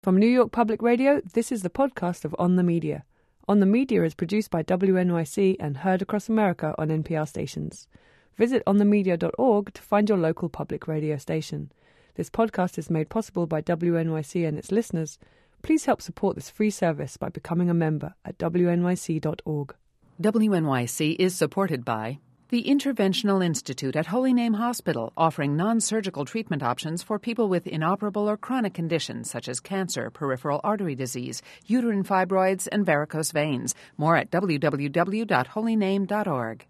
From New York Public Radio, this is the podcast of On the Media. On the Media is produced by WNYC and heard across America on NPR stations. Visit onthemedia.org to find your local public radio station. This podcast is made possible by WNYC and its listeners. Please help support this free service by becoming a member at wnyc.org. WNYC is supported by the Interventional Institute at Holy Name Hospital, offering non-surgical treatment options for people with inoperable or chronic conditions such as cancer, peripheral artery disease, uterine fibroids, and varicose veins. More at www.holyname.org.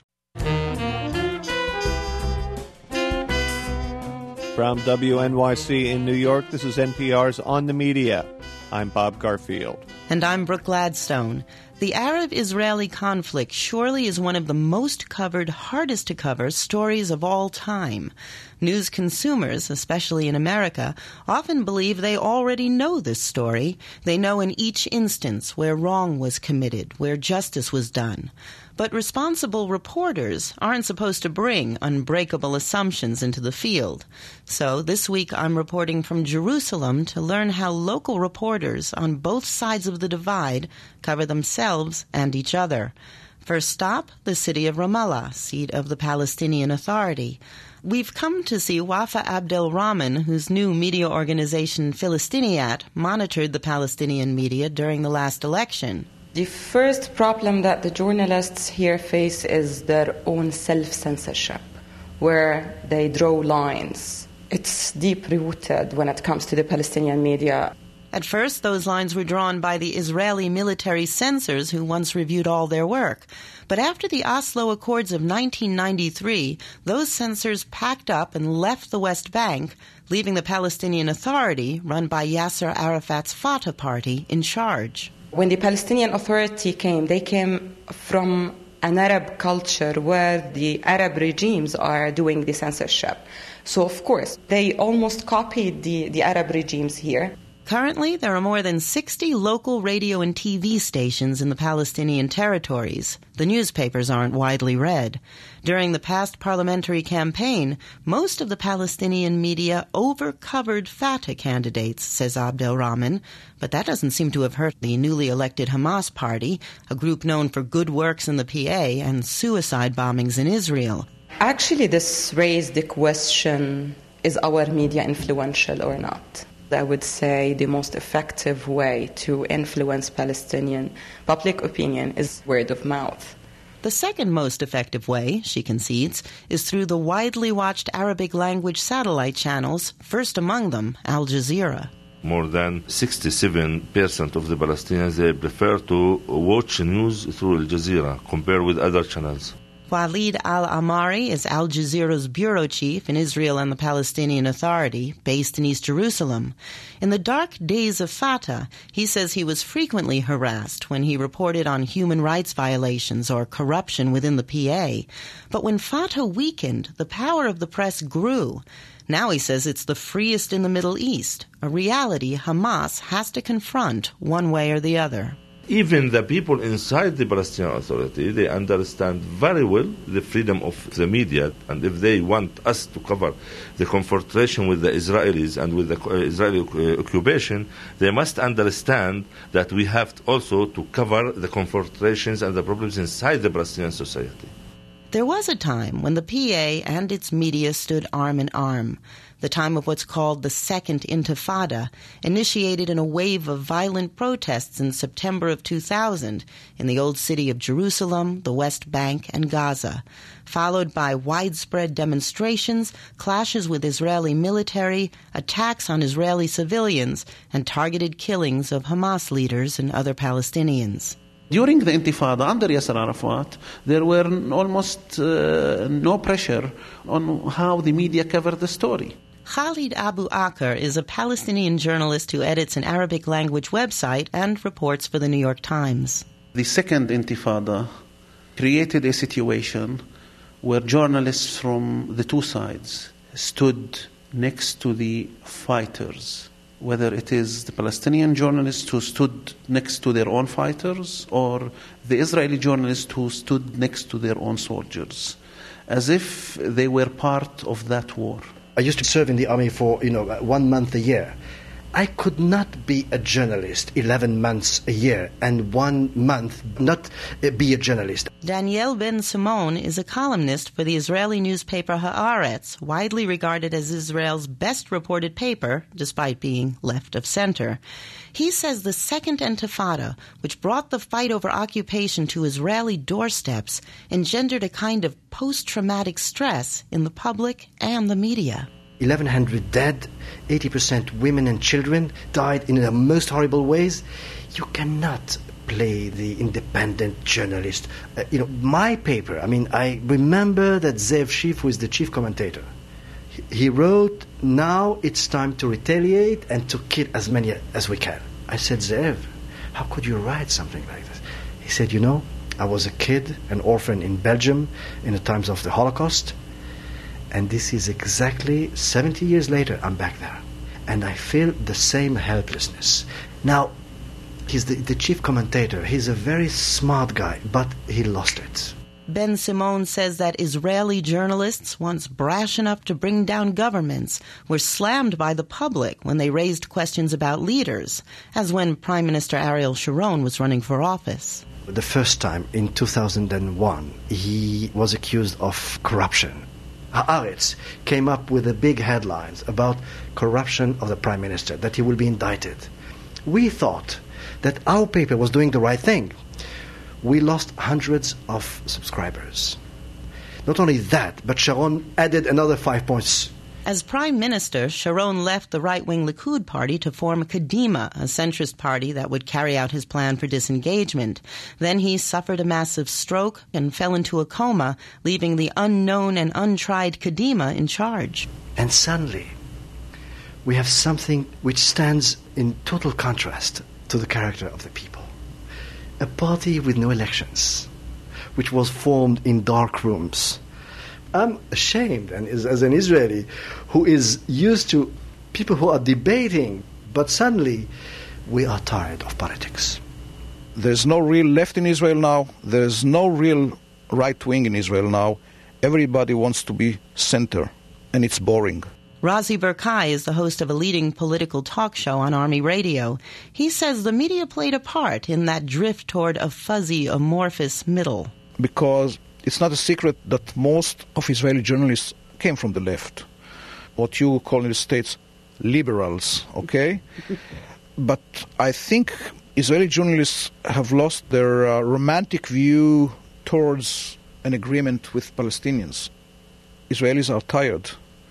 From WNYC in New York, this is NPR's On the Media. I'm Bob Garfield. And I'm Brooke Gladstone. The Arab-Israeli conflict surely is one of the most covered, hardest to cover stories of all time. News consumers, especially in America, often believe they already know this story. They know in each instance where wrong was committed, where justice was done. But responsible reporters aren't supposed to bring unbreakable assumptions into the field. So this week I'm reporting from Jerusalem to learn how local reporters on both sides of the divide cover themselves and each other. First stop, the city of Ramallah, seat of the Palestinian Authority. We've come to see Wafa Abdelrahman, whose new media organization Philistiniat monitored the Palestinian media during the last election. The first problem that the journalists here face is their own self-censorship, where they draw lines. It's deep-rooted when it comes to the Palestinian media. At first, those lines were drawn by the Israeli military censors who once reviewed all their work. But after the Oslo Accords of 1993, those censors packed up and left the West Bank, leaving the Palestinian Authority, run by Yasser Arafat's Fatah party, in charge. When the Palestinian Authority came, they came from an Arab culture where the Arab regimes are doing the censorship. So, of course, they almost copied the Arab regimes here. Currently, there are more than 60 local radio and TV stations in the Palestinian territories. The newspapers aren't widely read. During the past parliamentary campaign, most of the Palestinian media overcovered Fatah candidates, says Abdelrahman, but that doesn't seem to have hurt the newly elected Hamas party, a group known for good works in the PA and suicide bombings in Israel. Actually, this raised the question, is our media influential or not? I would say the most effective way to influence Palestinian public opinion is word of mouth. The second most effective way, she concedes, is through the widely watched Arabic language satellite channels, first among them Al Jazeera. More than 67% of the Palestinians, they prefer to watch news through Al Jazeera compared with other channels. Walid al-Amari is Al Jazeera's bureau chief in Israel and the Palestinian Authority, based in East Jerusalem. In the dark days of Fatah, he says he was frequently harassed when he reported on human rights violations or corruption within the PA. But when Fatah weakened, the power of the press grew. Now he says it's the freest in the Middle East, a reality Hamas has to confront one way or the other. Even the people inside the Palestinian Authority, they understand very well the freedom of the media, and if they want us to cover the confrontation with the Israelis and with the Israeli occupation, they must understand that we have also to cover the confrontations and the problems inside the Palestinian society. There was a time when the PA and its media stood arm in arm. The time of what's called the Second Intifada, initiated in a wave of violent protests in September of 2000 in the old city of Jerusalem, the West Bank, and Gaza, followed by widespread demonstrations, clashes with Israeli military, attacks on Israeli civilians, and targeted killings of Hamas leaders and other Palestinians. During the Intifada, under Yasser Arafat, there were almost no pressure on how the media covered the story. Khalid Abu Akr is a Palestinian journalist who edits an Arabic language website and reports for the New York Times. The Second Intifada created a situation where journalists from the two sides stood next to the fighters, whether it is the Palestinian journalists who stood next to their own fighters or the Israeli journalists who stood next to their own soldiers, as if they were part of that war. I used to serve in the army for 1 month a year, I could not be a journalist 11 months a year and 1 month not be a journalist. Daniel Ben-Simon is a columnist for the Israeli newspaper Haaretz, widely regarded as Israel's best reported paper, despite being left of center. He says the Second Intifada, which brought the fight over occupation to Israeli doorsteps, engendered a kind of post-traumatic stress in the public and the media. 1,100 dead, 80% women and children died in the most horrible ways. You cannot play the independent journalist. My paper, I remember that Zev Schiff, who is the chief commentator, he wrote, now it's time to retaliate and to kill as many as we can. I said, Zev, how could you write something like this? He said, I was a kid, an orphan in Belgium in the times of the Holocaust. And this is exactly 70 years later, I'm back there. And I feel the same helplessness. Now, he's the chief commentator. He's a very smart guy, but he lost it. Ben-Simon says that Israeli journalists, once brash enough to bring down governments, were slammed by the public when they raised questions about leaders, as when Prime Minister Ariel Sharon was running for office. The first time, in 2001, he was accused of corruption. Haaretz came up with the big headlines about corruption of the Prime Minister, that he will be indicted. We thought that our paper was doing the right thing. We lost hundreds of subscribers. Not only that, but Sharon added another 5 points. As Prime Minister, Sharon left the right-wing Likud party to form Kadima, a centrist party that would carry out his plan for disengagement. Then he suffered a massive stroke and fell into a coma, leaving the unknown and untried Kadima in charge. And suddenly, we have something which stands in total contrast to the character of the people. A party with no elections, which was formed in dark rooms. I'm ashamed, and as an Israeli who is used to people who are debating, but suddenly we are tired of politics. There's no real left in Israel now. There's no real right wing in Israel now. Everybody wants to be center, and it's boring. Razi Berkai is the host of a leading political talk show on Army Radio. He says the media played a part in that drift toward a fuzzy, amorphous middle. Because it's not a secret that most of Israeli journalists came from the left, what you call in the States liberals, okay? But I think Israeli journalists have lost their romantic view towards an agreement with Palestinians. Israelis are tired.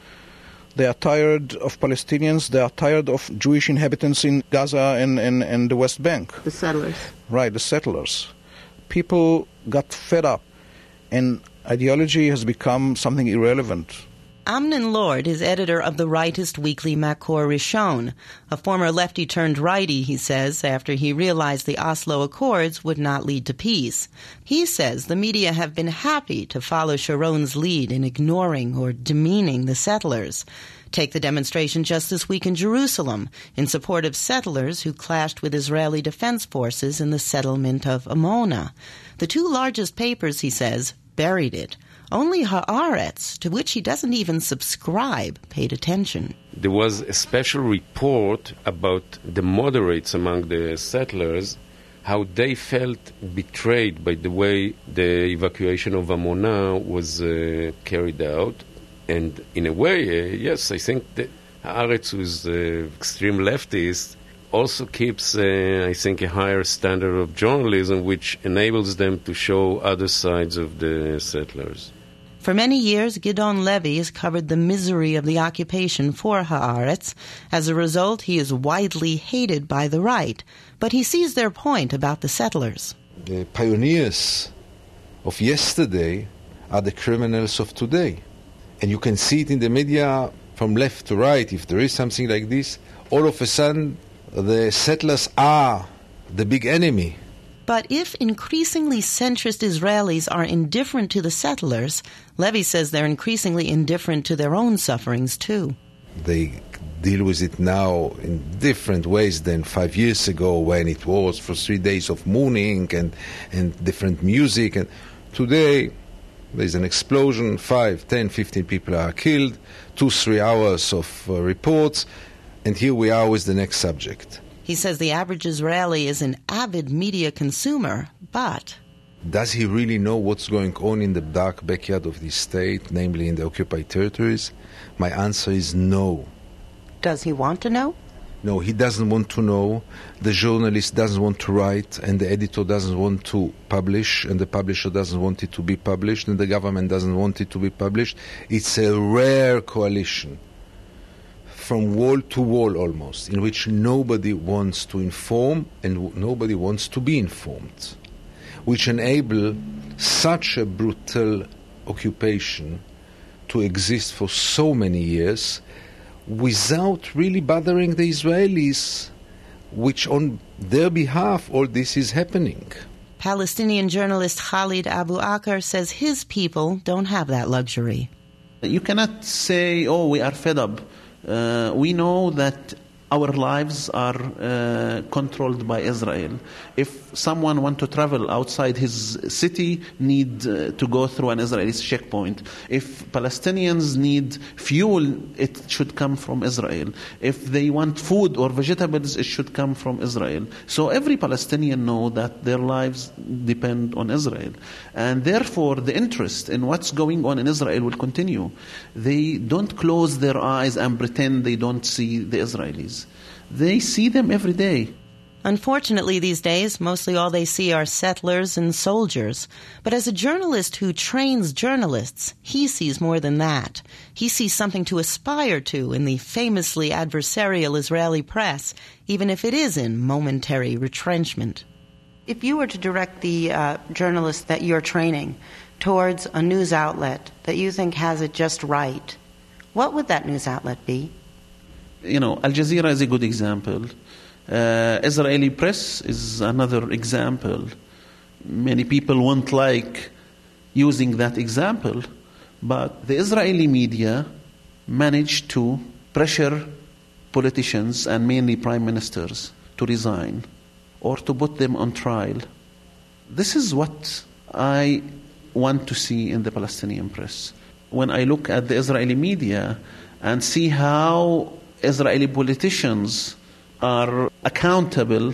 They are tired of Palestinians. They are tired of Jewish inhabitants in Gaza and the West Bank. The settlers. Right, the settlers. People got fed up, and ideology has become something irrelevant. Amnon Lord is editor of the rightist weekly Makor Rishon, a former lefty-turned-righty, he says, after he realized the Oslo Accords would not lead to peace. He says the media have been happy to follow Sharon's lead in ignoring or demeaning the settlers. Take the demonstration just this week in Jerusalem in support of settlers who clashed with Israeli defense forces in the settlement of Amona. The two largest papers, he says, buried it. Only Haaretz, to which he doesn't even subscribe, paid attention. There was a special report about the moderates among the settlers, how they felt betrayed by the way the evacuation of Amona was carried out. And in a way, yes, I think that Haaretz, who is extreme leftist, also keeps, I think, a higher standard of journalism, which enables them to show other sides of the settlers. For many years, Gidon Levy has covered the misery of the occupation for Haaretz. As a result, he is widely hated by the right. But he sees their point about the settlers. The pioneers of yesterday are the criminals of today. And you can see it in the media from left to right. If there is something like this, all of a sudden the settlers are the big enemy. But if increasingly centrist Israelis are indifferent to the settlers, Levy says they're increasingly indifferent to their own sufferings too. They deal with it now in different ways than 5 years ago, when it was for 3 days of mourning and different music. And today there's an explosion, 5, 10, 15 people are killed, 2-3 hours of reports. And here we are with the next subject. He says the average Israeli is an avid media consumer, but... Does he really know what's going on in the dark backyard of this state, namely in the occupied territories? My answer is no. Does he want to know? No, he doesn't want to know. The journalist doesn't want to write, and the editor doesn't want to publish, and the publisher doesn't want it to be published, and the government doesn't want it to be published. It's a rare coalition, from wall to wall almost, in which nobody wants to inform and nobody wants to be informed, which enable such a brutal occupation to exist for so many years without really bothering the Israelis, which on their behalf all this is happening. Palestinian journalist Khalid Abu Akr says his people don't have that luxury. You cannot say, oh, we are fed up. We know that our lives are controlled by Israel. If someone wants to travel outside his city, need to go through an Israeli checkpoint. If Palestinians need fuel, it should come from Israel. If they want food or vegetables, it should come from Israel. So every Palestinian knows that their lives depend on Israel. And therefore, the interest in what's going on in Israel will continue. They don't close their eyes and pretend they don't see the Israelis. They see them every day. Unfortunately, these days, mostly all they see are settlers and soldiers. But as a journalist who trains journalists, he sees more than that. He sees something to aspire to in the famously adversarial Israeli press, even if it is in momentary retrenchment. If you were to direct the journalists that you're training towards a news outlet that you think has it just right, what would that news outlet be? Al Jazeera is a good example. Israeli press is another example. Many people won't like using that example, but the Israeli media managed to pressure politicians and mainly prime ministers to resign or to put them on trial. This is what I want to see in the Palestinian press. When I look at the Israeli media and see how Israeli politicians are accountable,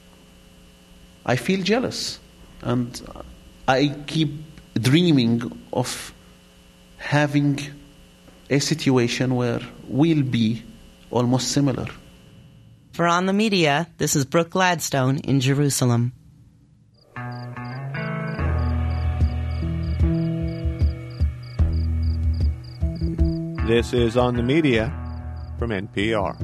I feel jealous. And I keep dreaming of having a situation where we'll be almost similar. For On the Media, this is Brooke Gladstone in Jerusalem. This is On the Media from NPR.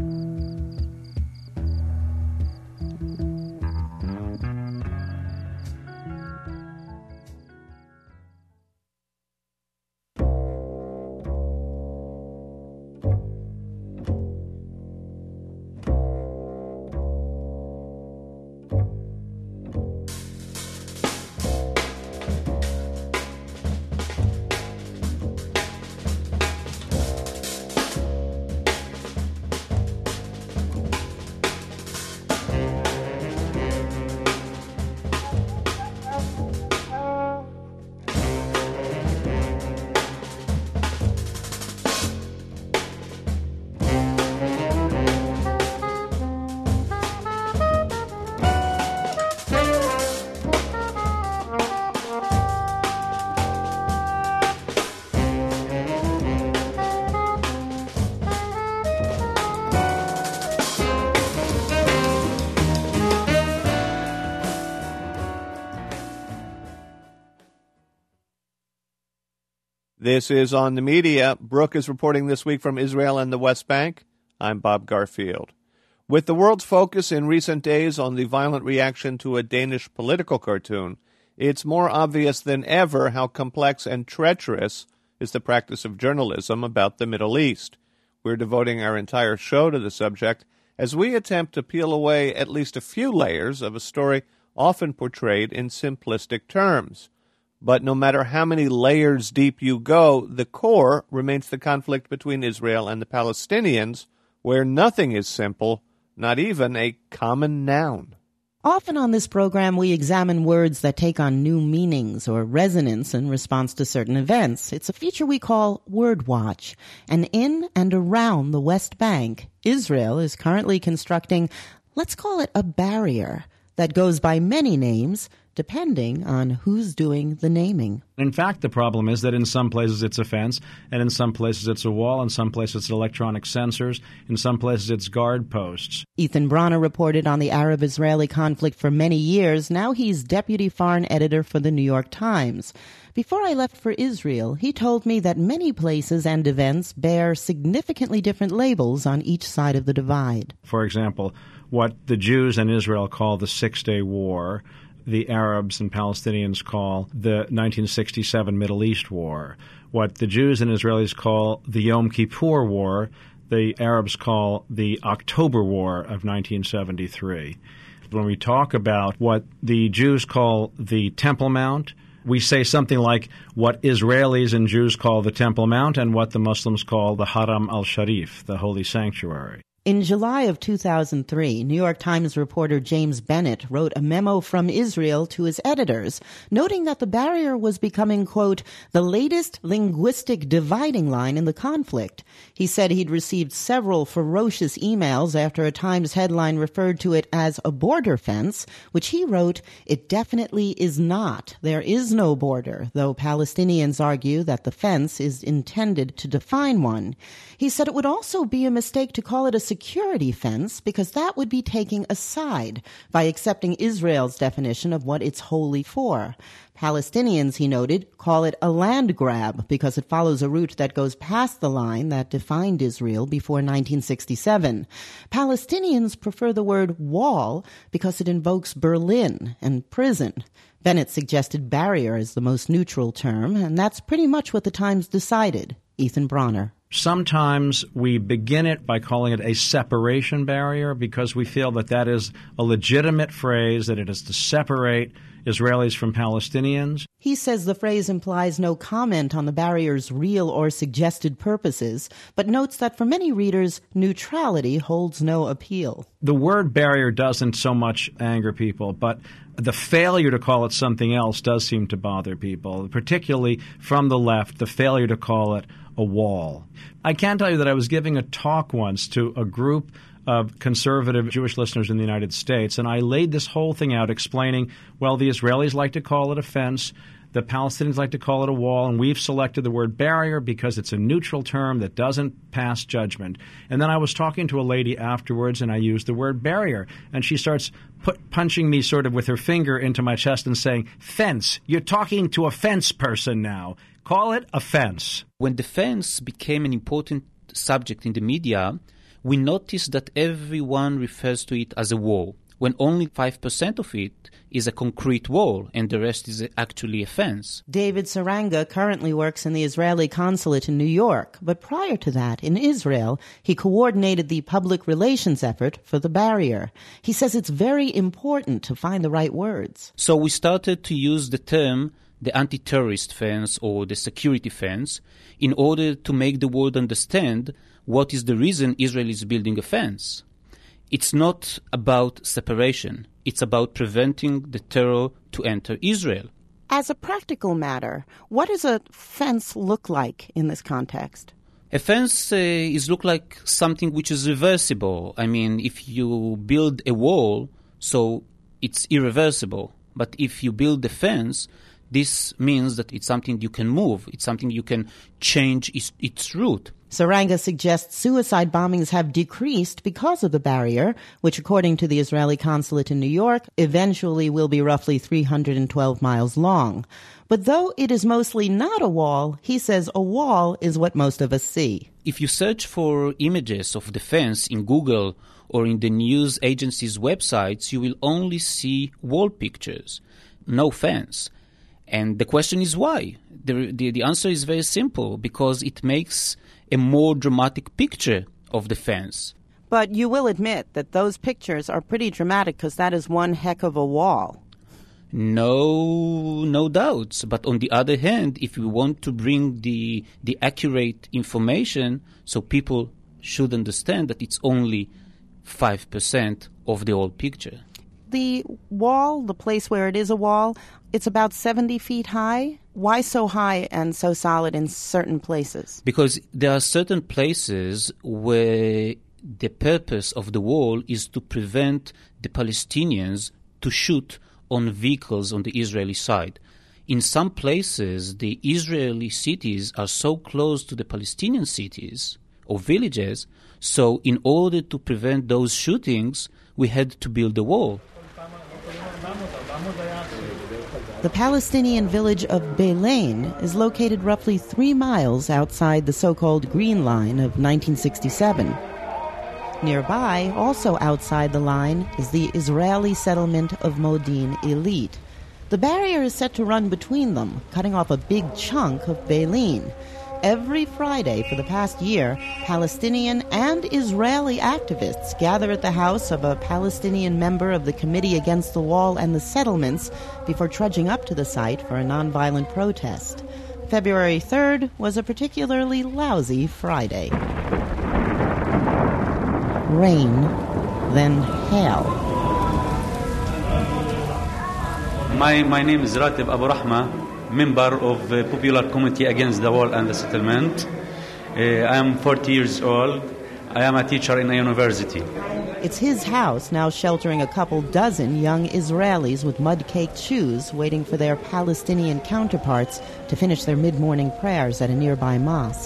This is On the Media. Brooke is reporting this week from Israel and the West Bank. I'm Bob Garfield. With the world's focus in recent days on the violent reaction to a Danish political cartoon, it's more obvious than ever how complex and treacherous is the practice of journalism about the Middle East. We're devoting our entire show to the subject as we attempt to peel away at least a few layers of a story often portrayed in simplistic terms. But no matter how many layers deep you go, the core remains the conflict between Israel and the Palestinians, where nothing is simple, not even a common noun. Often on this program, we examine words that take on new meanings or resonance in response to certain events. It's a feature we call Word Watch. And in and around the West Bank, Israel is currently constructing, let's call it a barrier, that goes by many names, depending on who's doing the naming. In fact, the problem is that in some places it's a fence, and in some places it's a wall, in some places it's electronic sensors, in some places it's guard posts. Ethan Bronner reported on the Arab-Israeli conflict for many years. Now he's deputy foreign editor for the New York Times. Before I left for Israel, he told me that many places and events bear significantly different labels on each side of the divide. For example, what the Jews in Israel call the Six-Day War, the Arabs and Palestinians call the 1967 Middle East War. What the Jews and Israelis call the Yom Kippur War, the Arabs call the October War of 1973. When we talk about what the Jews call the Temple Mount, we say something like what Israelis and Jews call the Temple Mount and what the Muslims call the Haram al-Sharif, the Holy Sanctuary. In July of 2003, New York Times reporter James Bennett wrote a memo from Israel to his editors, noting that the barrier was becoming, quote, the latest linguistic dividing line in the conflict. He said he'd received several ferocious emails after a Times headline referred to it as a border fence, which he wrote, it definitely is not. There is no border, though Palestinians argue that the fence is intended to define one. He said it would also be a mistake to call it a security fence because that would be taking a side by accepting Israel's definition of what it's wholly for. Palestinians, he noted, call it a land grab because it follows a route that goes past the line that defined Israel before 1967. Palestinians prefer the word wall because it invokes Berlin and prison. Bennett suggested barrier as the most neutral term, and that's pretty much what the Times decided. Ethan Bronner. Sometimes we begin it by calling it a separation barrier because we feel that that is a legitimate phrase, that it is to separate Israelis from Palestinians. He says the phrase implies no comment on the barrier's real or suggested purposes, but notes that for many readers, neutrality holds no appeal. The word barrier doesn't so much anger people, but the failure to call it something else does seem to bother people, particularly from the left, the failure to call it a wall. I can tell you that I was giving a talk once to a group of conservative Jewish listeners in the United States, and I laid this whole thing out explaining, well, the Israelis like to call it a fence, the Palestinians like to call it a wall, and we've selected the word barrier because it's a neutral term that doesn't pass judgment. And then I was talking to a lady afterwards, and I used the word barrier, and she starts punching me sort of with her finger into my chest and saying, fence, you're talking to a fence person now. Call it a fence. When the fence became an important subject in the media, we noticed that everyone refers to it as a wall, when only 5% of it is a concrete wall and the rest is actually a fence. David Saranga currently works in the Israeli consulate in New York, but prior to that, in Israel, he coordinated the public relations effort for the barrier. He says it's very important to find the right words. So we started to use the term the anti-terrorist fence or the security fence in order to make the world understand what is the reason Israel is building a fence. It's not about separation. It's about preventing the terror to enter Israel. As a practical matter, what does a fence look like in this context? A fence is look like something which is reversible. I mean, if you build a wall, so it's irreversible. But if you build a fence, this means that it's something you can move. It's something you can change its route. Saranga suggests suicide bombings have decreased because of the barrier, which, according to the Israeli consulate in New York, eventually will be roughly 312 miles long. But though it is mostly not a wall, he says a wall is what most of us see. If you search for images of the fence in Google or in the news agencies' websites, you will only see wall pictures, no fence. And the question is why? The answer is very simple, because it makes a more dramatic picture of the fence. But you will admit that those pictures are pretty dramatic because that is one heck of a wall. No doubts. But on the other hand, if we want to bring the accurate information, so people should understand that it's only 5% of the whole picture. The wall, the place where it is a wall, it's about 70 feet high. Why so high and so solid in certain places? Because there are certain places where the purpose of the wall is to prevent the Palestinians to shoot on vehicles on the Israeli side. In some places, the Israeli cities are so close to the Palestinian cities or villages, so in order to prevent those shootings, we had to build a wall. The Palestinian village of Beilain is located roughly 3 miles outside the so-called Green Line of 1967. Nearby, also outside the line, is the Israeli settlement of Modin Ilit. The barrier is set to run between them, cutting off a big chunk of Beilain. Every Friday for the past year, Palestinian and Israeli activists gather at the house of a Palestinian member of the Committee Against the Wall and the Settlements before trudging up to the site for a nonviolent protest. February 3rd was a particularly lousy Friday. Rain, then hail. My name is Ratib Abu Rahma, member of the Popular Committee Against the Wall and the Settlement. I am 40 years old. I am a teacher in a university. It's his house, now sheltering a couple dozen young Israelis with mud-caked shoes waiting for their Palestinian counterparts to finish their mid-morning prayers at a nearby mosque.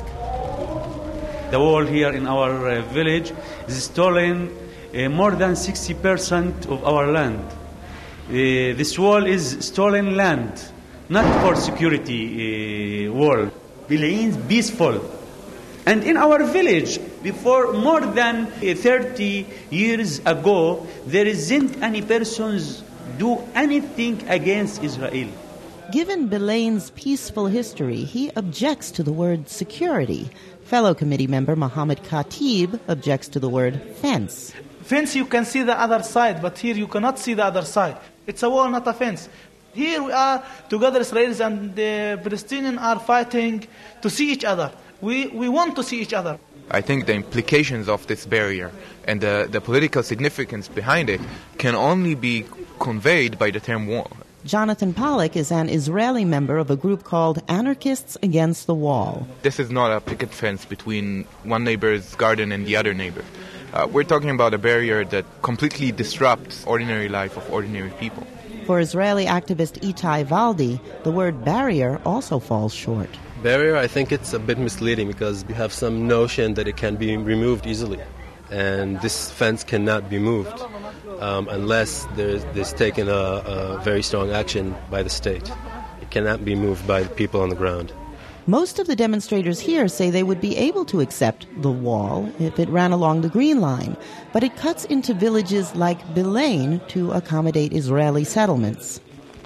The wall here in our village is stolen more than 60% of our land. This wall is stolen land, not for security wall. Beilain is peaceful. And in our village, before more than 30 years ago, there isn't any persons do anything against Israel. Given Beilain's peaceful history, he objects to the word security. Fellow committee member Mohammed Khatib objects to the word fence. Fence, you can see the other side, but here you cannot see the other side. It's a wall, not a fence. Here we are together, Israelis and the Palestinians are fighting to see each other. We want to see each other. I think the implications of this barrier and the political significance behind it can only be conveyed by the term wall. Jonathan Pollack is an Israeli member of a group called Anarchists Against the Wall. This is not a picket fence between one neighbor's garden and the other neighbor. We're talking about a barrier that completely disrupts ordinary life of ordinary people. For Israeli activist Itai Valdi, the word barrier also falls short. Barrier, I think it's a bit misleading because you have some notion that it can be removed easily. And this fence cannot be moved unless there's taken a very strong action by the state. It cannot be moved by the people on the ground. Most of the demonstrators here say they would be able to accept the wall if it ran along the Green Line, but it cuts into villages like Beilain to accommodate Israeli settlements.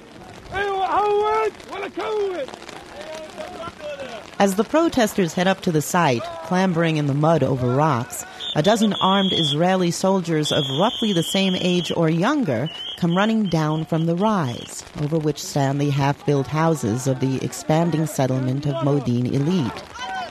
As the protesters head up to the site, clambering in the mud over rocks, a dozen armed Israeli soldiers of roughly the same age or younger come running down from the rise, over which stand the half-built houses of the expanding settlement of Modin Ilit.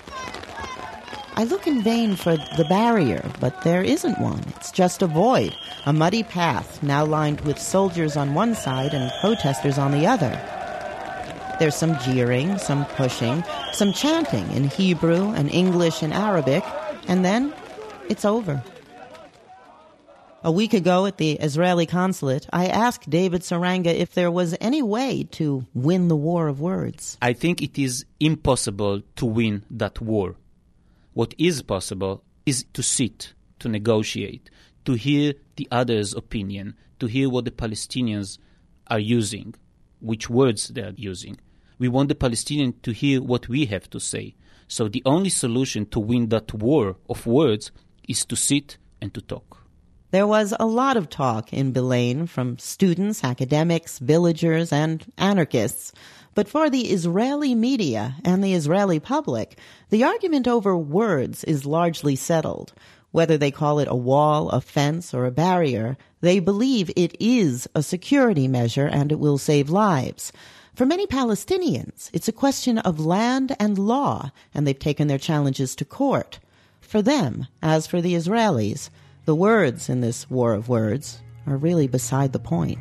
I look in vain for the barrier, but there isn't one. It's just a void, a muddy path now lined with soldiers on one side and protesters on the other. There's some jeering, some pushing, some chanting in Hebrew and English and Arabic, and then it's over. A week ago at the Israeli consulate, I asked David Saranga if there was any way to win the war of words. I think it is impossible to win that war. What is possible is to sit, to negotiate, to hear the other's opinion, to hear what the Palestinians are using, which words they are using. We want the Palestinians to hear what we have to say. So the only solution to win that war of words is to sit and to talk. There was a lot of talk in Beilain from students, academics, villagers, and anarchists. But for the Israeli media and the Israeli public, the argument over words is largely settled. Whether they call it a wall, a fence, or a barrier, they believe it is a security measure and it will save lives. For many Palestinians, it's a question of land and law, and they've taken their challenges to court. For them, as for the Israelis, the words in this war of words are really beside the point.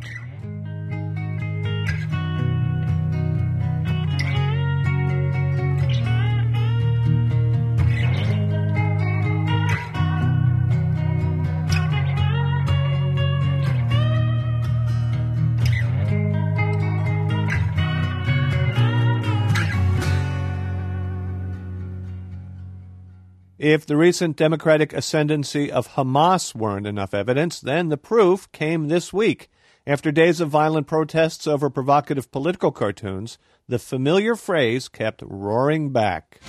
If the recent democratic ascendancy of Hamas weren't enough evidence, then the proof came this week. After days of violent protests over provocative political cartoons, the familiar phrase kept roaring back.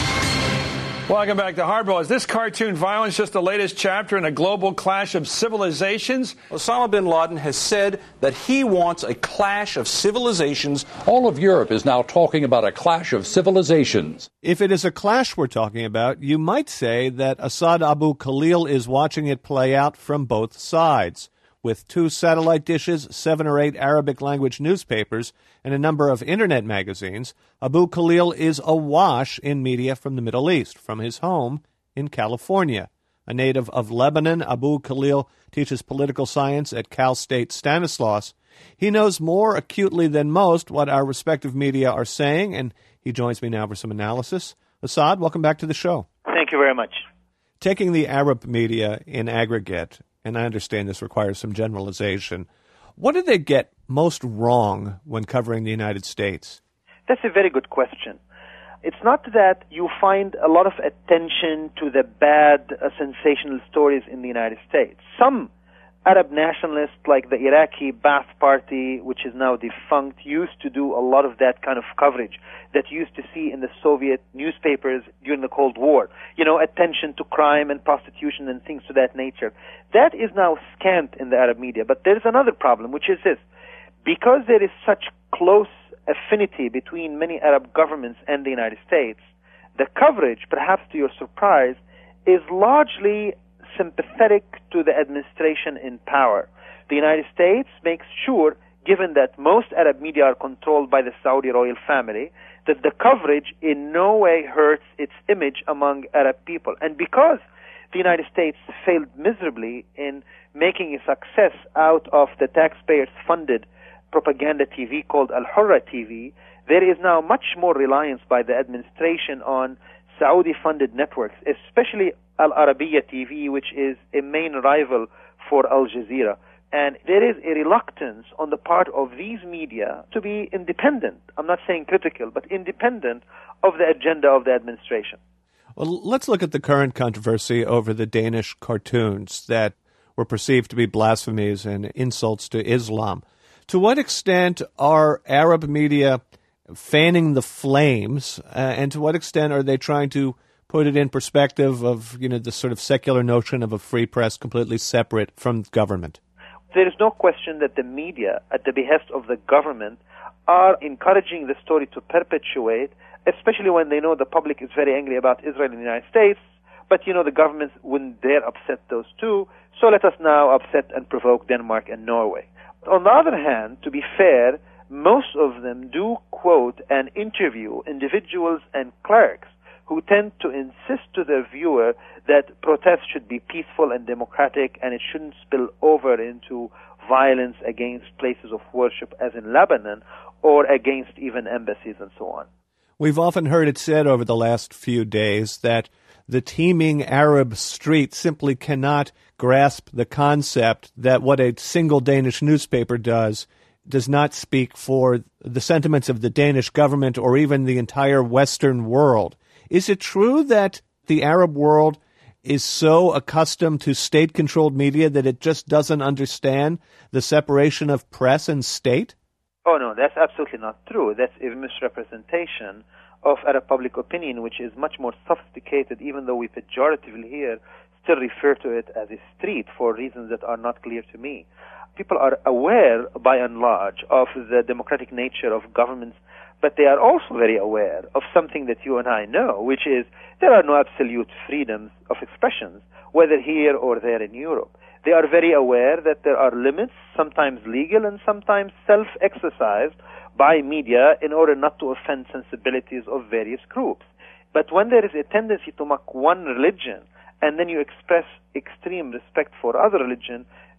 Welcome back to Hardball. Is this cartoon violence just the latest chapter in a global clash of civilizations? Osama bin Laden has said that he wants a clash of civilizations. All of Europe is now talking about a clash of civilizations. If it is a clash we're talking about, you might say that Asad Abu Khalil is watching it play out from both sides. With 2 satellite dishes, 7 or 8 Arabic-language newspapers, and a number of Internet magazines, Abu Khalil is awash in media from the Middle East, from his home in California. A native of Lebanon, Abu Khalil teaches political science at Cal State Stanislaus. He knows more acutely than most what our respective media are saying, and he joins me now for some analysis. Asad, welcome back to the show. Thank you very much. Taking the Arab media in aggregate, and I understand this requires some generalization, what do they get most wrong when covering the United States? That's a very good question. It's not that you find a lot of attention to the bad, sensational stories in the United States. Some Arab nationalists, like the Iraqi Ba'ath Party, which is now defunct, used to do a lot of that kind of coverage that you used to see in the Soviet newspapers during the Cold War. You know, attention to crime and prostitution and things to that nature. That is now scant in the Arab media. But there's another problem, which is this. Because there is such close affinity between many Arab governments and the United States, the coverage, perhaps to your surprise, is largely sympathetic to the administration in power. The United States makes sure, given that most Arab media are controlled by the Saudi royal family, that the coverage in no way hurts its image among Arab people. And because the United States failed miserably in making a success out of the taxpayers-funded propaganda TV called Al-Hurra TV, there is now much more reliance by the administration on Saudi-funded networks, especially Al Arabiya TV, which is a main rival for Al Jazeera. And there is a reluctance on the part of these media to be independent. I'm not saying critical, but independent of the agenda of the administration. Well, let's look at the current controversy over the Danish cartoons that were perceived to be blasphemies and insults to Islam. To what extent are Arab media fanning the flames, and to what extent are they trying to put it in perspective of, the sort of secular notion of a free press completely separate from government? There is no question that the media, at the behest of the government, are encouraging the story to perpetuate, especially when they know the public is very angry about Israel and the United States, but, the governments wouldn't dare upset those two, so let us now upset and provoke Denmark and Norway. On the other hand, to be fair, most of them do quote and interview individuals and clerics who tend to insist to their viewer that protests should be peaceful and democratic and it shouldn't spill over into violence against places of worship as in Lebanon or against even embassies and so on. We've often heard it said over the last few days that the teeming Arab street simply cannot grasp the concept that what a single Danish newspaper does not speak for the sentiments of the Danish government or even the entire Western world. Is it true that the Arab world is so accustomed to state-controlled media that it just doesn't understand the separation of press and state? Oh, no, that's absolutely not true. That's a misrepresentation of Arab public opinion, which is much more sophisticated, even though we pejoratively here still refer to it as a street for reasons that are not clear to me. People are aware, by and large, of the democratic nature of governments, but they are also very aware of something that you and I know, which is there are no absolute freedoms of expressions, whether here or there in Europe. They are very aware that there are limits, sometimes legal and sometimes self-exercised by media in order not to offend sensibilities of various groups. But when there is a tendency to mock one religion and then you express extreme respect for other religion,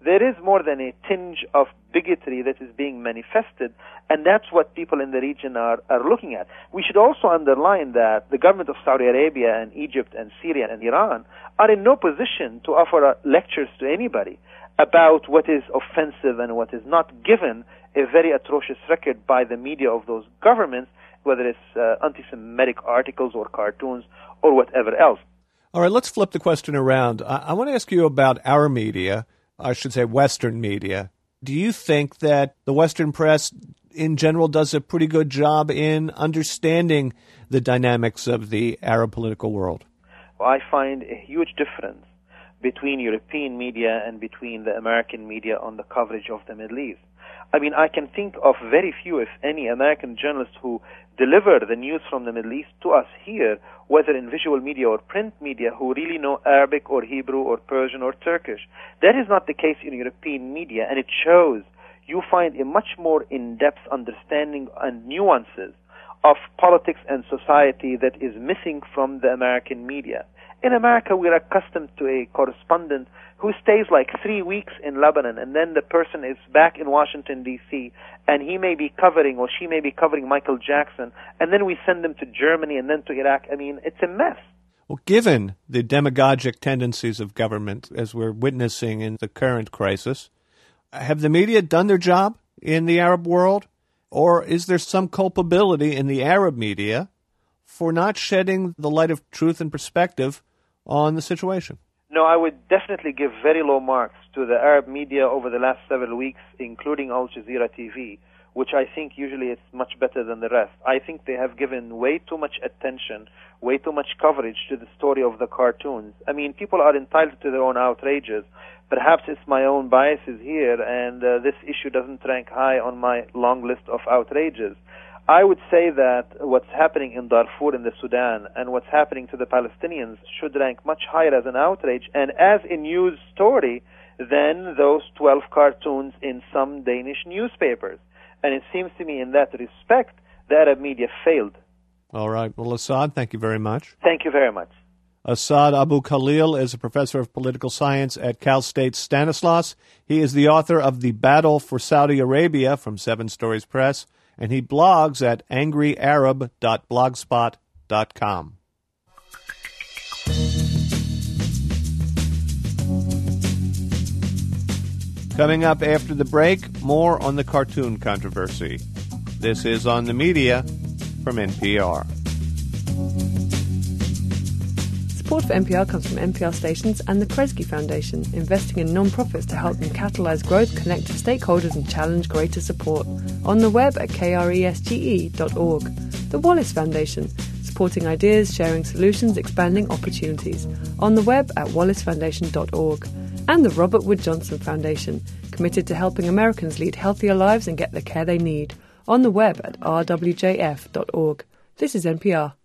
there is more than a tinge of bigotry that is being manifested, and that's what people in the region are looking at. We should also underline that the government of Saudi Arabia and Egypt and Syria and Iran are in no position to offer lectures to anybody about what is offensive and what is not, given a very atrocious record by the media of those governments, whether it's anti-Semitic articles or cartoons or whatever else. All right, let's flip the question around. I want to ask you about our media, I should say Western media. Do you think that the Western press in general does a pretty good job in understanding the dynamics of the Arab political world? Well, I find a huge difference between European media and between the American media on the coverage of the Middle East. I mean, I can think of very few, if any, American journalists who deliver the news from the Middle East to us here, whether in visual media or print media, who really know Arabic or Hebrew or Persian or Turkish. That is not the case in European media, and it shows. You find a much more in-depth understanding and nuances of politics and society that is missing from the American media. In America, we're accustomed to a correspondent who stays like 3 weeks in Lebanon, and then the person is back in Washington, D.C., and he may be covering or she may be covering Michael Jackson, and then we send them to Germany and then to Iraq. I mean, it's a mess. Well, given the demagogic tendencies of government, as we're witnessing in the current crisis, have the media done their job in the Arab world? Or is there some culpability in the Arab media for not shedding the light of truth and perspective on the situation? No, I would definitely give very low marks to the Arab media over the last several weeks, including Al Jazeera TV, which I think usually it's much better than the rest. I think they have given way too much attention, way too much coverage to the story of the cartoons. I mean, people are entitled to their own outrages. Perhaps it's my own biases here, and this issue doesn't rank high on my long list of outrages. I would say that what's happening in Darfur in the Sudan and what's happening to the Palestinians should rank much higher as an outrage and as a news story than those 12 cartoons in some Danish newspapers. And it seems to me in that respect, the Arab media failed. All right. Well, Asad, thank you very much. Thank you very much. Asad Abu Khalil is a professor of political science at Cal State Stanislaus. He is the author of The Battle for Saudi Arabia from Seven Stories Press, and he blogs at angryarab.blogspot.com. Coming up after the break, more on the cartoon controversy. This is On the Media from NPR. Support for NPR comes from NPR stations and the Kresge Foundation, investing in non-profits to help them catalyze growth, connect to stakeholders and challenge greater support. On the web at kresge.org. The Wallace Foundation, supporting ideas, sharing solutions, expanding opportunities. On the web at wallacefoundation.org. And the Robert Wood Johnson Foundation, committed to helping Americans lead healthier lives and get the care they need. On the web at rwjf.org. This is NPR.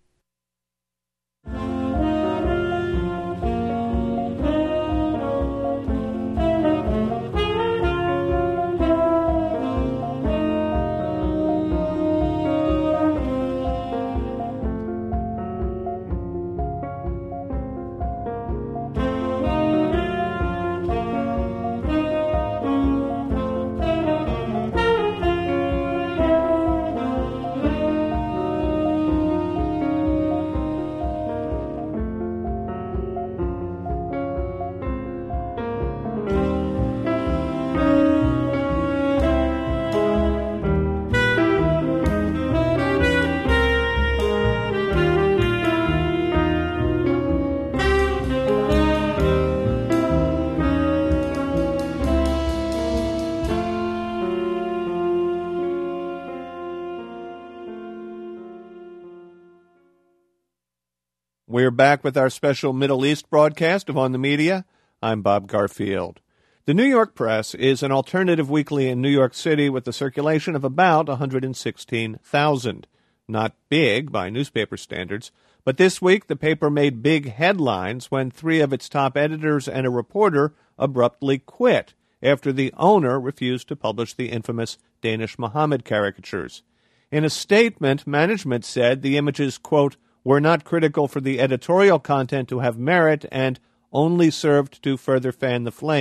We're back with our special Middle East broadcast of On the Media. I'm Bob Garfield. The New York Press is an alternative weekly in New York City with a circulation of about 116,000. Not big by newspaper standards, but this week the paper made big headlines when 3 of its top editors and a reporter abruptly quit after the owner refused to publish the infamous Danish Muhammad caricatures. In a statement, management said the images, quote, were not critical for the editorial content to have merit and only served to further fan the flame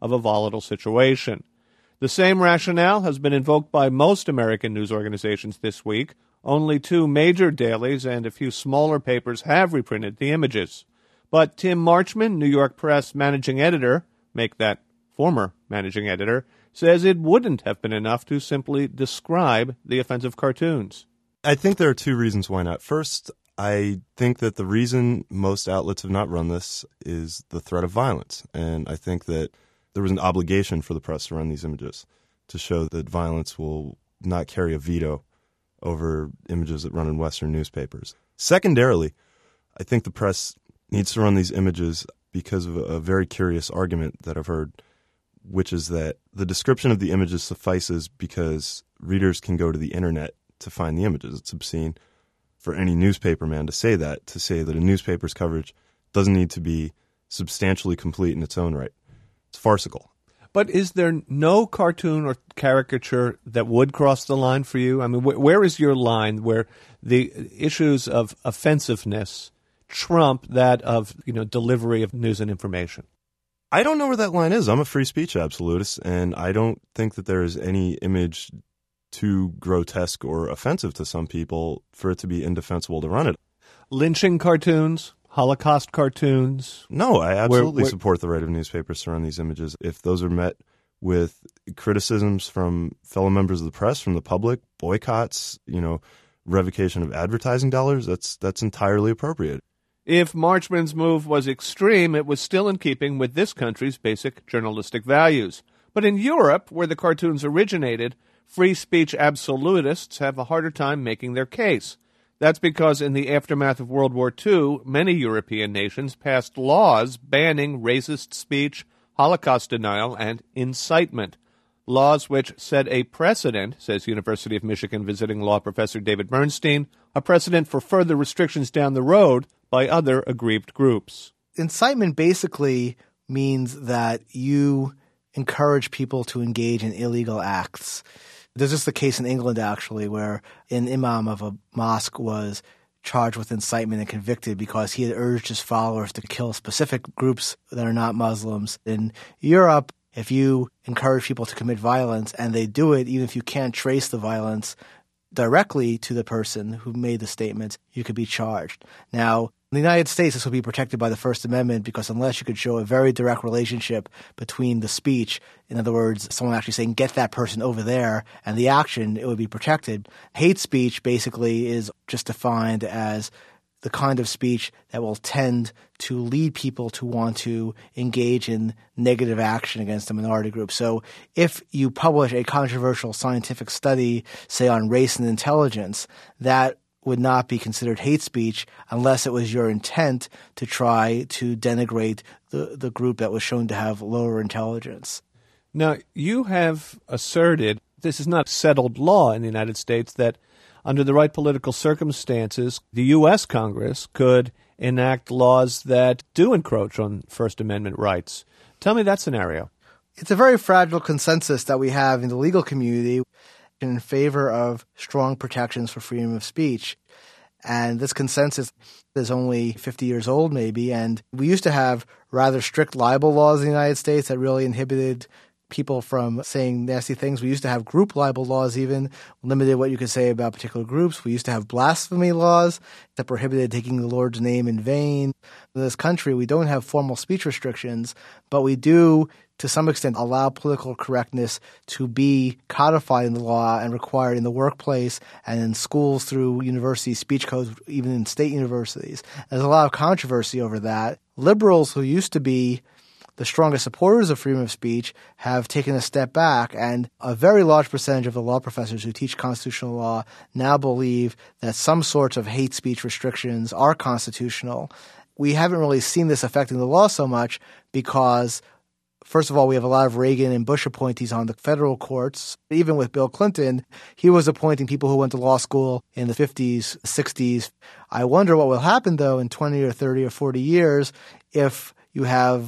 of a volatile situation. The same rationale has been invoked by most American news organizations this week. Only 2 major dailies and a few smaller papers have reprinted the images. But Tim Marchman, New York Press managing editor, make that former managing editor, says it wouldn't have been enough to simply describe the offensive cartoons. I think there are 2 reasons why not. First, I think that the reason most outlets have not run this is the threat of violence. And I think that there was an obligation for the press to run these images to show that violence will not carry a veto over images that run in Western newspapers. Secondarily, I think the press needs to run these images because of a very curious argument that I've heard, which is that the description of the images suffices because readers can go to the internet to find the images. It's obscene for any newspaperman to say that a newspaper's coverage doesn't need to be substantially complete in its own right. It's farcical. But is there no cartoon or caricature that would cross the line for you? I mean, where is your line where the issues of offensiveness trump that of, delivery of news and information? I don't know where that line is. I'm a free speech absolutist, and I don't think that there is any image too grotesque or offensive to some people for it to be indefensible to run it. Lynching cartoons? Holocaust cartoons? No, I absolutely support the right of newspapers to run these images. If those are met with criticisms from fellow members of the press, from the public, boycotts, revocation of advertising dollars, that's entirely appropriate. If Marchman's move was extreme, it was still in keeping with this country's basic journalistic values. But in Europe, where the cartoons originated, free speech absolutists have a harder time making their case. That's because in the aftermath of World War II, many European nations passed laws banning racist speech, Holocaust denial, and incitement. Laws which set a precedent, says University of Michigan visiting law professor David Bernstein, a precedent for further restrictions down the road by other aggrieved groups. Incitement basically means that you encourage people to engage in illegal acts. There's just the case in England, actually, where an imam of a mosque was charged with incitement and convicted because he had urged his followers to kill specific groups that are not Muslims. In Europe, if you encourage people to commit violence and they do it, even if you can't trace the violence directly to the person who made the statement, you could be charged. Now, in the United States, this would be protected by the First Amendment because unless you could show a very direct relationship between the speech, in other words, someone actually saying, get that person over there, and the action, it would be protected. Hate speech basically is just defined as the kind of speech that will tend to lead people to want to engage in negative action against a minority group. So if you publish a controversial scientific study, say on race and intelligence, that would not be considered hate speech unless it was your intent to try to denigrate the group that was shown to have lower intelligence. Now, you have asserted, this is not settled law in the United States, that under the right political circumstances, the U.S. Congress could enact laws that do encroach on First Amendment rights. Tell me that scenario. It's a very fragile consensus that we have in the legal community in favor of strong protections for freedom of speech. And this consensus is only 50 years old maybe, and we used to have rather strict libel laws in the United States that really inhibited people from saying nasty things. We used to have group libel laws even, limited what you could say about particular groups. We used to have blasphemy laws that prohibited taking the Lord's name in vain. In this country, we don't have formal speech restrictions, but we do, to some extent, allow political correctness to be codified in the law and required in the workplace and in schools through university speech codes, even in state universities. There's a lot of controversy over that. Liberals who used to be the strongest supporters of freedom of speech have taken a step back, and a very large percentage of the law professors who teach constitutional law now believe that some sorts of hate speech restrictions are constitutional. We haven't really seen this affecting the law so much because, first of all, we have a lot of Reagan and Bush appointees on the federal courts. Even with Bill Clinton, he was appointing people who went to law school in the 50s, 60s. I wonder what will happen, though, in 20 or 30 or 40 years if you have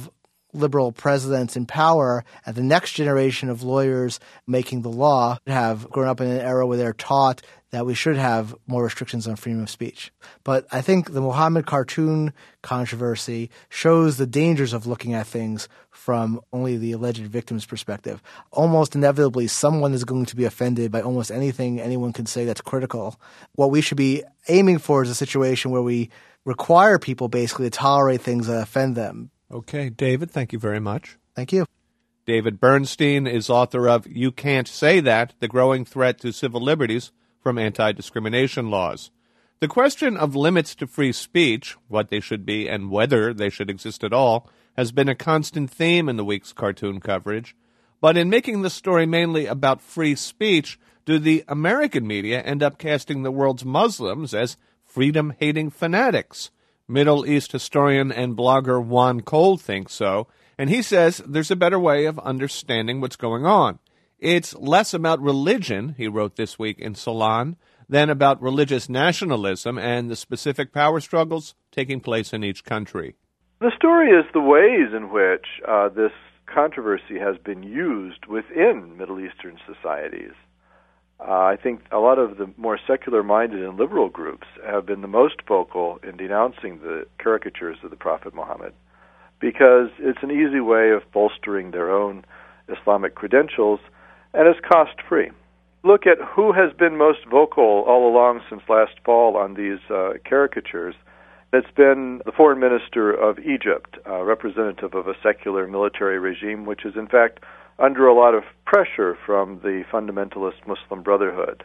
liberal presidents in power and the next generation of lawyers making the law have grown up in an era where they're taught that we should have more restrictions on freedom of speech. But I think the Muhammad cartoon controversy shows the dangers of looking at things from only the alleged victim's perspective. Almost inevitably, someone is going to be offended by almost anything anyone can say that's critical. What we should be aiming for is a situation where we require people basically to tolerate things that offend them. Okay, David, thank you very much. Thank you. David Bernstein is author of You Can't Say That, The Growing Threat to Civil Liberties from Anti-Discrimination Laws. The question of limits to free speech, what they should be and whether they should exist at all, has been a constant theme in the week's cartoon coverage. But in making the story mainly about free speech, do the American media end up casting the world's Muslims as freedom-hating fanatics? Middle East historian and blogger Juan Cole thinks so, and he says there's a better way of understanding what's going on. It's less about religion, he wrote this week in Salon, than about religious nationalism and the specific power struggles taking place in each country. The story is the ways in which this controversy has been used within Middle Eastern societies. I think a lot of the more secular-minded and liberal groups have been the most vocal in denouncing the caricatures of the Prophet Muhammad because it's an easy way of bolstering their own Islamic credentials, and it's cost-free. Look at who has been most vocal all along since last fall on these caricatures. It's been the foreign minister of Egypt, representative of a secular military regime, which is in fact under a lot of pressure from the fundamentalist Muslim Brotherhood.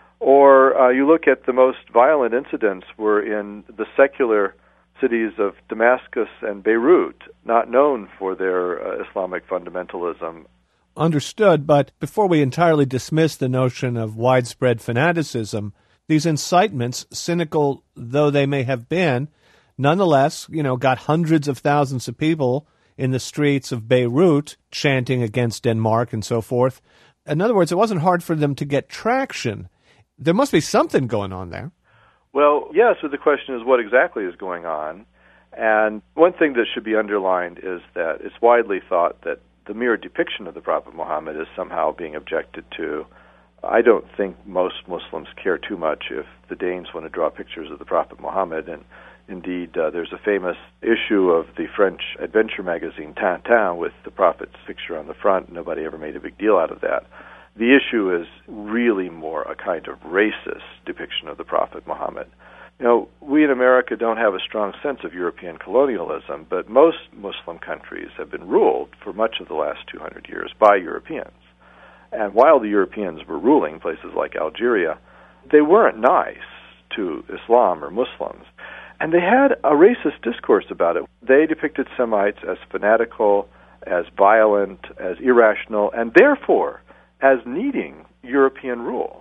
Or you look at the most violent incidents were in the secular cities of Damascus and Beirut, not known for their Islamic fundamentalism. Understood, but before we entirely dismiss the notion of widespread fanaticism, these incitements, cynical though they may have been, nonetheless, got hundreds of thousands of people in the streets of Beirut chanting against Denmark and so forth. In other words, it wasn't hard for them to get traction. There must be something going on there. Well, yeah, so the question is what exactly is going on? And one thing that should be underlined is that it's widely thought that the mere depiction of the Prophet Muhammad is somehow being objected to. I don't think most Muslims care too much if the Danes want to draw pictures of the Prophet Muhammad, and indeed there's a famous issue of the French adventure magazine Tintin with the Prophet's picture on the front. Nobody ever made a big deal out of that. The issue is really more a kind of racist depiction of the Prophet Muhammad. We in America don't have a strong sense of European colonialism, but most Muslim countries have been ruled for much of the last 200 years by Europeans. And while the Europeans were ruling places like Algeria, they weren't nice to Islam or Muslims. And they had a racist discourse about it. They depicted Semites as fanatical, as violent, as irrational, and therefore as needing European rule.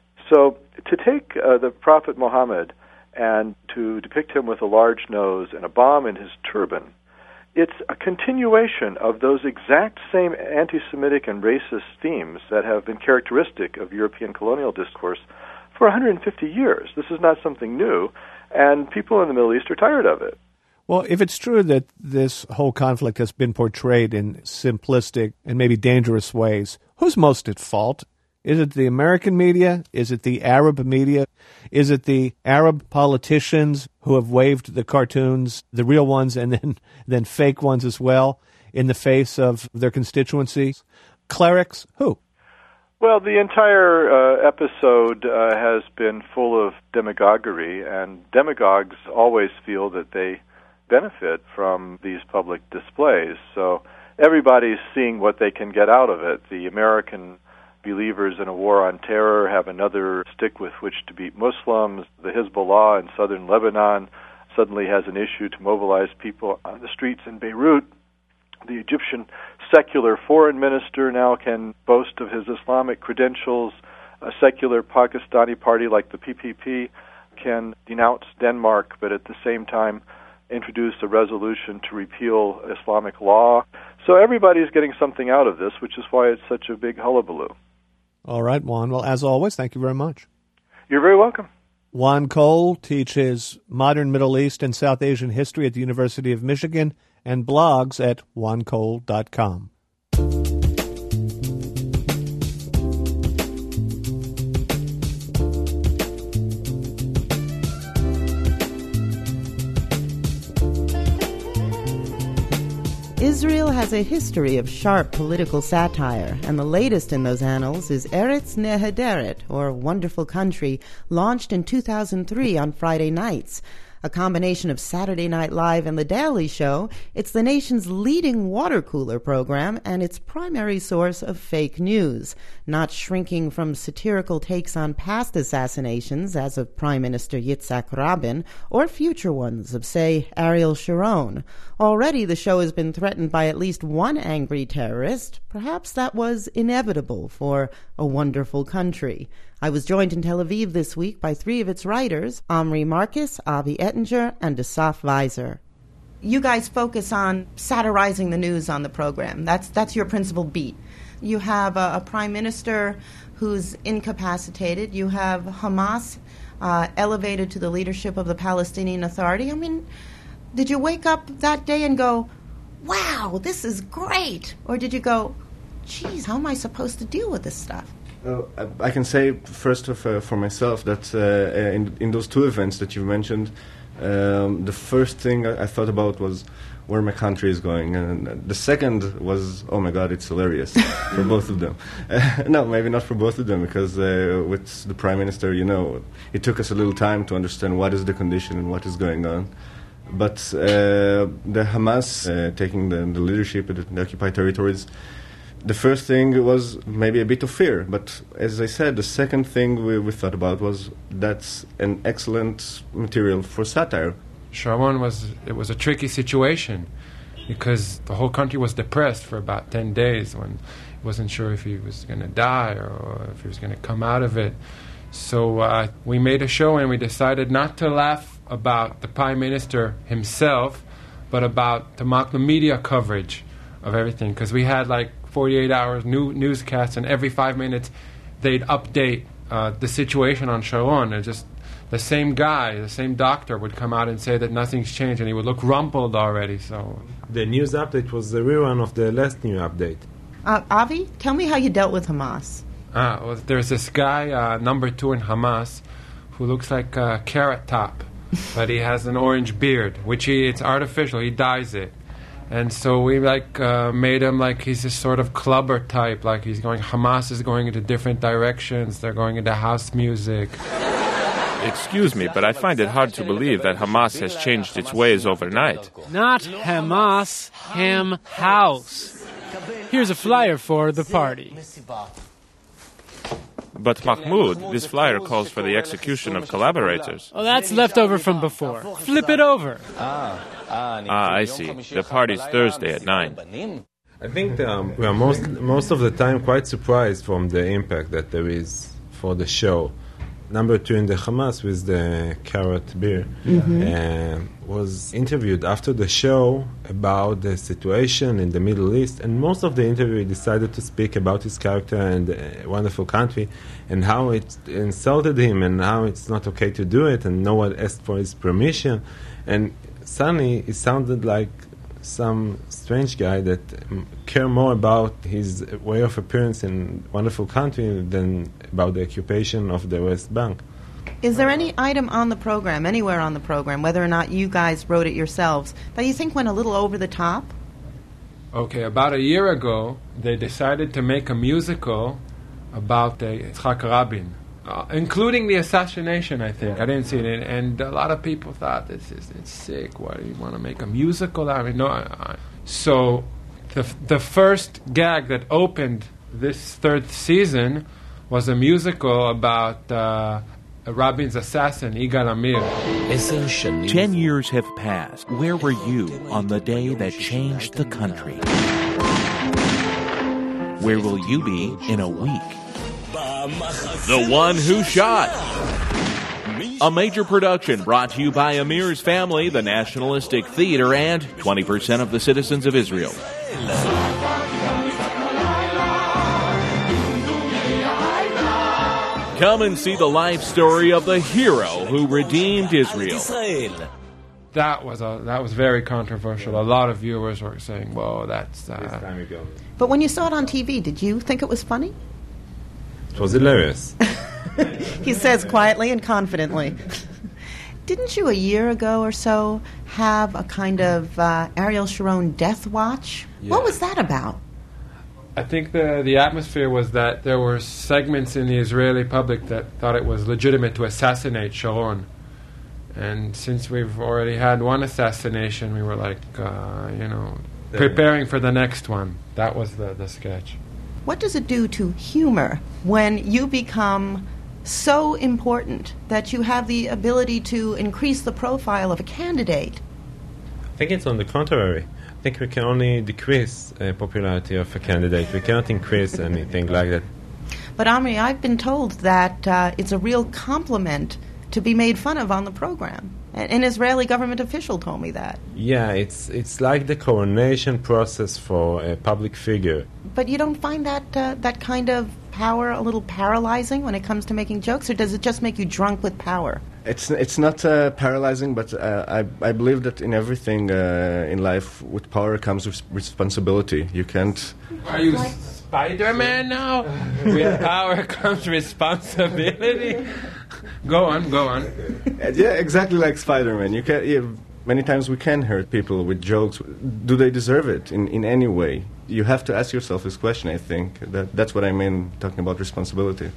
So to take the Prophet Muhammad and to depict him with a large nose and a bomb in his turban, it's a continuation of those exact same anti-Semitic and racist themes that have been characteristic of European colonial discourse for 150 years. This is not something new, and people in the Middle East are tired of it. Well, if it's true that this whole conflict has been portrayed in simplistic and maybe dangerous ways, who's most at fault? Is it the American media? Is it the Arab media? Is it the Arab politicians who have waved the cartoons, the real ones, and then fake ones as well, in the face of their constituencies? Clerics? Who? Well, the entire episode has been full of demagoguery, and demagogues always feel that they benefit from these public displays. So everybody's seeing what they can get out of it. The American believers in a war on terror have another stick with which to beat Muslims. The Hezbollah in southern Lebanon suddenly has an issue to mobilize people on the streets in Beirut. The Egyptian secular foreign minister now can boast of his Islamic credentials. A secular Pakistani party like the PPP can denounce Denmark, but at the same time introduce a resolution to repeal Islamic law. So everybody's getting something out of this, which is why it's such a big hullabaloo. All right, Juan. Well, as always, thank you very much. You're very welcome. Juan Cole teaches modern Middle East and South Asian history at the University of Michigan and blogs at juancole.com. Israel has a history of sharp political satire, and the latest in those annals is Eretz Nehederet, or Wonderful Country, launched in 2003 on Friday nights. A combination of Saturday Night Live and The Daily Show, it's the nation's leading water cooler program and its primary source of fake news, not shrinking from satirical takes on past assassinations, as of Prime Minister Yitzhak Rabin, or future ones of, say, Ariel Sharon. Already the show has been threatened by at least one angry terrorist. Perhaps that was inevitable for A Wonderful Country. I was joined in Tel Aviv this week by three of its writers, Omri Marcus, Avi Ettinger, and Asaf Weiser. You guys focus on satirizing the news on the program. That's your principal beat. You have a prime minister who's incapacitated. You have Hamas elevated to the leadership of the Palestinian Authority. I mean, did you wake up that day and go, wow, this is great? Or did you go, geez, how am I supposed to deal with this stuff? I can say first for myself that in those two events that you mentioned, the first thing I thought about was where my country is going, and the second was, oh my God, it's hilarious for both of them. No, maybe not for both of them, because with the Prime Minister, it took us a little time to understand what is the condition and what is going on. But the Hamas taking the leadership in the occupied territories, the first thing was maybe a bit of fear, but as I said, the second thing we thought about was that's an excellent material for satire. Sharon was a tricky situation because the whole country was depressed for about 10 days when it wasn't sure if he was going to die or if he was going to come out of it. So we made a show and we decided not to laugh about the Prime Minister himself, but about to mock the media coverage of everything, because we had like 48 hours newscasts, and every 5 minutes they'd update the situation on Sharon. And just the same guy, the same doctor would come out and say that nothing's changed, and he would look rumpled already. So the news update was the rerun of the last news update. Avi, tell me how you dealt with Hamas. Well, there's this guy, number 2 in Hamas, who looks like a Carrot Top, but he has an orange beard, which it's artificial. He dyes it. And so we made him like he's this sort of clubber type, like Hamas is going into different directions. They're going into house music. Excuse me, but I find it hard to believe that Hamas has changed its ways overnight. Not Hamas, Ham House. Here's a flyer for the party. But Mahmoud, this flyer calls for the execution of collaborators. Oh, that's left over from before. Flip it over. I see. The party's Thursday at 9. I think we are most of the time quite surprised from the impact that there is for the show. Number 2 in the Hamas with the carrot beer was interviewed after the show about the situation in the Middle East, and most of the interview decided to speak about his character and the Wonderful Country and how it insulted him and how it's not okay to do it and no one asked for his permission. And suddenly it sounded like some strange guy that care more about his way of appearance in Wonderful Country than about the occupation of the West Bank. Is there any item on the program, anywhere on the program, whether or not you guys wrote it yourselves, that you think went a little over the top? Okay, about a year ago, they decided to make a musical about Yitzhak Rabin, including the assassination, I think. I didn't see it. And a lot of people thought, it's sick. Why do you want to make a musical? I mean, no. So the first gag that opened this third season was a musical about Rabin's assassin, Yigal Amir. 10 years have passed. Where were you on the day that changed the country? Where will you be in a week? The One Who Shot. A major production brought to you by Amir's Family, the Nationalistic Theater, and 20% of the citizens of Israel. Come and see the life story of the hero who redeemed Israel. that was very controversial. A lot of viewers were saying, "Whoa, that's." But when you saw it on TV, did you think it was funny? It was hilarious. He says quietly and confidently. Didn't you a year ago or so have a kind of Ariel Sharon death watch? Yeah. What was that about? I think the atmosphere was that there were segments in the Israeli public that thought it was legitimate to assassinate Sharon. And since we've already had one assassination, we were like, preparing for the next one. That was the sketch. What does it do to humor when you become so important that you have the ability to increase the profile of a candidate? I think it's on the contrary. I think we can only decrease popularity of a candidate. We cannot increase anything like that. But Omri, I've been told that it's a real compliment to be made fun of on the program. An Israeli government official told me that. Yeah, it's like the coronation process for a public figure. But you don't find that kind of power a little paralyzing when it comes to making jokes, or does it just make you drunk with power? It's not paralyzing, but I believe that in everything in life, with power comes responsibility. You can't... Are you Spider-Man now? With power comes responsibility? Go on. Yeah, exactly like Spider-Man. You can. Yeah, many times we can hurt people with jokes. Do they deserve it in any way? You have to ask yourself this question, I think. That's what I mean talking about responsibility.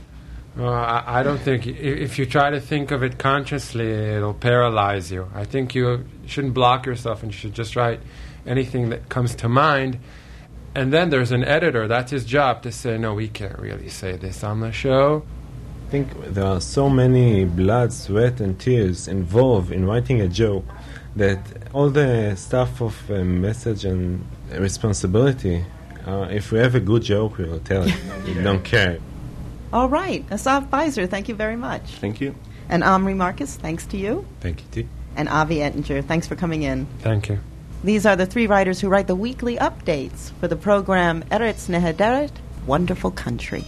I don't think... If you try to think of it consciously, it'll paralyze you. I think you shouldn't block yourself and you should just write anything that comes to mind. And then there's an editor. That's his job to say, no, we can't really say this on the show. I think there are so many blood, sweat, and tears involved in writing a joke that all the stuff of message and responsibility, if we have a good joke, we will tell it. We don't care. All right. Asaf Beiser, thank you very much. Thank you. And Omri Marcus, thanks to you. Thank you, T. And Avi Ettinger, thanks for coming in. Thank you. These are the three writers who write the weekly updates for the program Eretz Nehederet, Wonderful Country.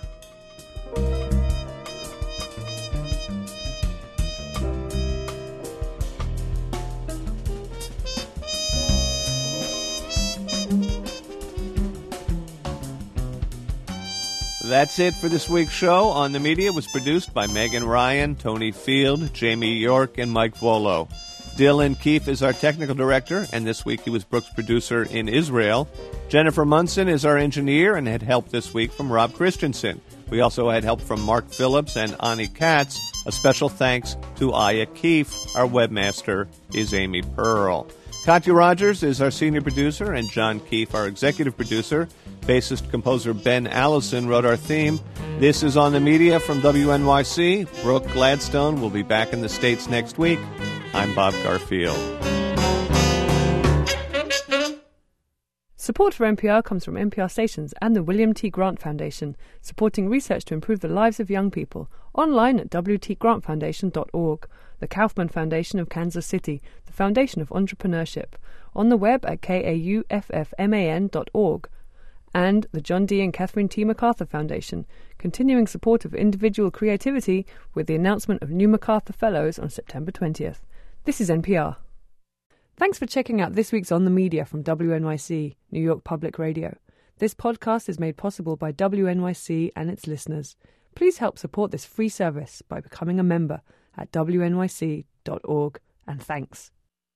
That's it for this week's show. On the Media was produced by Megan Ryan, Tony Field, Jamie York, and Mike Volo. Dylan Keefe is our technical director, and this week he was Brooks' producer in Israel. Jennifer Munson is our engineer and had help this week from Rob Christensen. We also had help from Mark Phillips and Ani Katz. A special thanks to Aya Keefe. Our webmaster is Amy Pearl. Katya Rogers is our senior producer, and John Keefe, our executive producer. Bassist-composer Ben Allison wrote our theme. This is On the Media from WNYC. Brooke Gladstone will be back in the States next week. I'm Bob Garfield. Support for NPR comes from NPR stations and the William T. Grant Foundation, supporting research to improve the lives of young people. Online at WTGrantFoundation.org, the Kaufman Foundation of Kansas City, the Foundation of Entrepreneurship. On the web at KAUFFMAN.org. And the John D. and Catherine T. MacArthur Foundation, continuing support of individual creativity with the announcement of new MacArthur Fellows on September 20th. This is NPR. Thanks for checking out this week's On the Media from WNYC, New York Public Radio. This podcast is made possible by WNYC and its listeners. Please help support this free service by becoming a member at wnyc.org. And thanks.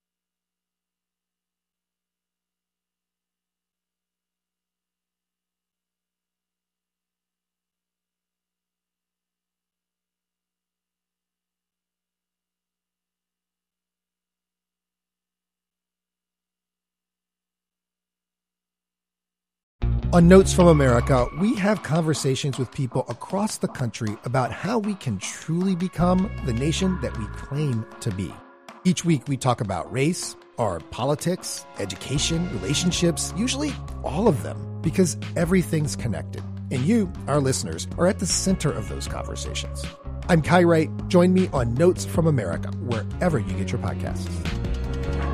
On Notes from America, we have conversations with people across the country about how we can truly become the nation that we claim to be. Each week we talk about race, our politics, education, relationships, usually all of them, because everything's connected. And you, our listeners, are at the center of those conversations. I'm Kai Wright. Join me on Notes from America, wherever you get your podcasts.